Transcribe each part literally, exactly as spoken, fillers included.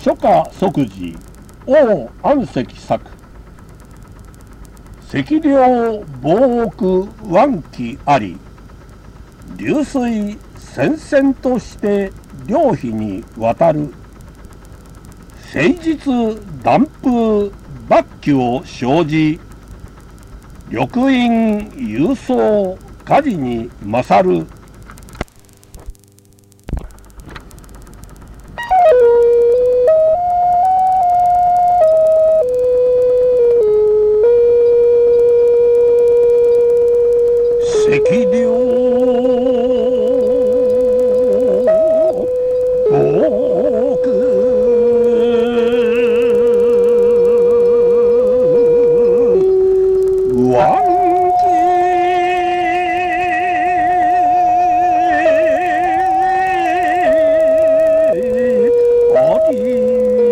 書家即時王安石作赤稜防奥湾気あり流水戦々として両妃に渡る誠実断風幕旗を生じ緑陰勇壮火事に勝る赤稜防奥湾気あり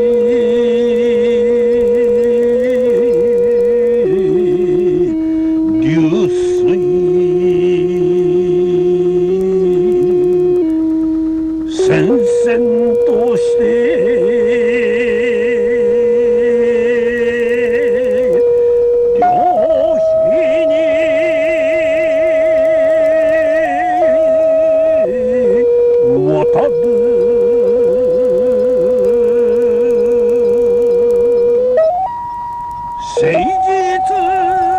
流水戦々として両妃に渡る誠実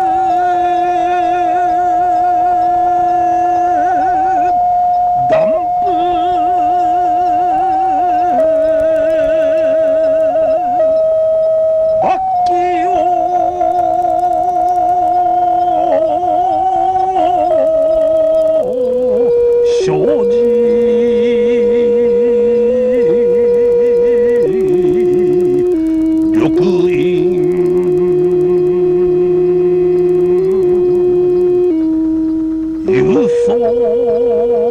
生じ緑陰勇壮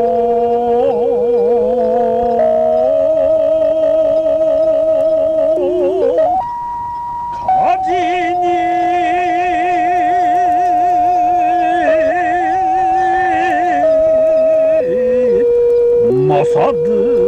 火事に勝る